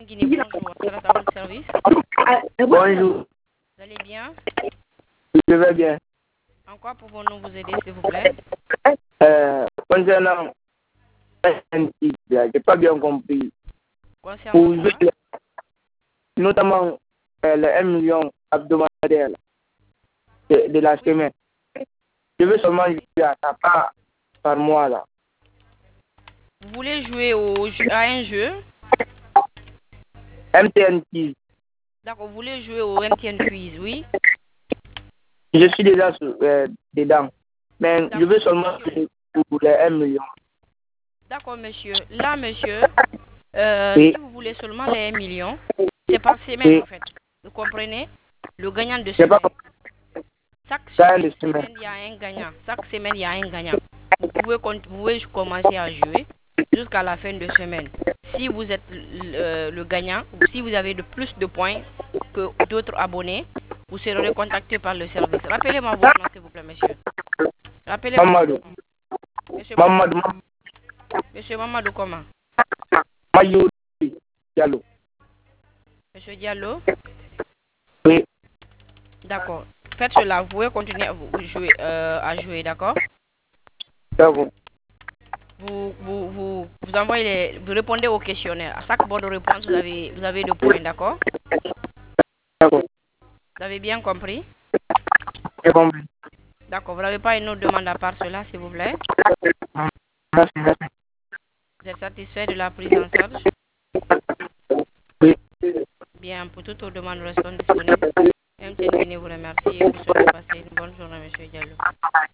Guinée, bonjour. C'est à votre service. Bonjour, Vous allez bien? je vais bien. En quoi pouvons-nous vous aider, s'il vous plaît? Concernant SNT, je n'ai pas bien compris. Concernant Pour quoi? jouer, notamment le 1 million hebdomadaire de la semaine. Je veux seulement jouer à ça, pas par mois là. Vous voulez jouer à un jeu? MTN Quiz. D'accord, vous voulez jouer au MTN Quiz, oui? Je suis déjà dedans. Mais je veux seulement Monsieur. jouer pour les 1 million. D'accord, monsieur. Là, monsieur, Oui, si vous voulez seulement les 1 million, c'est par semaine, oui. en fait. Vous comprenez? Le gagnant de Je n'ai pas semaine. compris Chaque ça de semaine. semaine, il y a un gagnant. Chaque semaine, il y a un gagnant. Vous pouvez commencer à jouer jusqu'à la fin de semaine. Si vous êtes le gagnant, ou si vous avez de plus de points que d'autres abonnés, vous serez contacté par le service. Rappelez-moi votre nom, s'il vous plaît, monsieur. Rappelez-moi Mamadou. votre nom. Monsieur Mamadou. Mamadou. Monsieur Mamadou comment? Mamadou Diallo. Monsieur Diallo? Oui, D'accord. Faites cela. Vous pouvez continuer à jouer, d'accord? d'accord. Vous envoyez vous répondez au questionnaire. À chaque bonne réponse, vous avez 2 points, d'accord? D'accord. Vous avez bien compris? J'ai compris. D'accord. Vous n'avez pas une autre demande à part cela, s'il vous plaît? Merci, merci. Vous êtes satisfait de la prise en charge? Oui. Bien, pour toutes vos demandes restons disponibles. MTN Guinée vous remercie et vous souhaite de passer une bonne journée, monsieur Diallo.